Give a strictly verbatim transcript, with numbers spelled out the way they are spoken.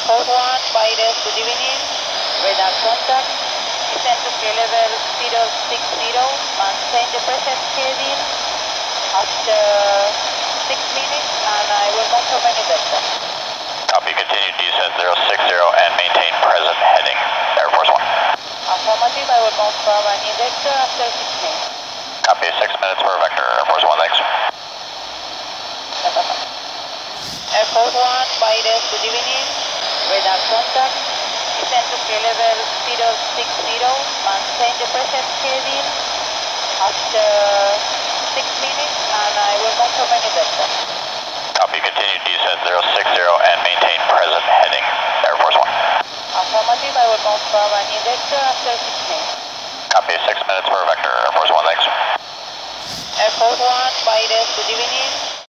Force One, Virus, good evening. Radar contact. Descend to sea level zero six zero. Maintain the present heading after six minutes, and I will confirm any delta. Copy, continue descent zero six zero and maintain present heading. Air Force One. Affirmative, I will confirm any delta after six minutes. Copy, six minutes for vector. Air Force One, thanks. Air Force One, Virus, good evening. Radar contact. Descend to sea level zero six zero. Maintain the present heading after six minutes, and I will confirm any delta. Copy, continue descent zero six zero and maintain present heading. Air Force One. Affirmative, I will confirm any delta after six minutes. Copy, six minutes for vector. Air Force One, thanks. Air Force One, Virus, good evening.